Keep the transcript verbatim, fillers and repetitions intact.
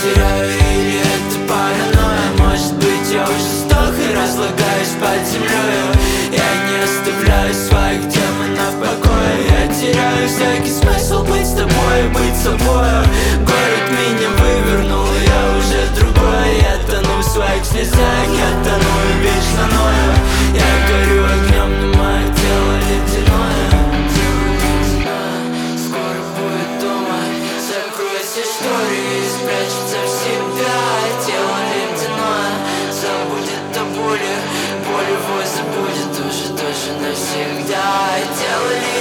теряю, или это паранойя? Может быть, я уже сдох и разлагаюсь под землей. Я не оставляю своих демонов в покое. Я теряю всякий смысл быть с тобой и быть собой. Город меня вывернул, и я уже другой. Я тону в своих слезах, я тону и вечно ною. Я горю огнем, но мое тело ледяное. Скоро будет дома, закройся шторы и спрячется в себя. Тело ледяное забудет о боли, боль его забудет уже тоже навсегда. Тело ледяное.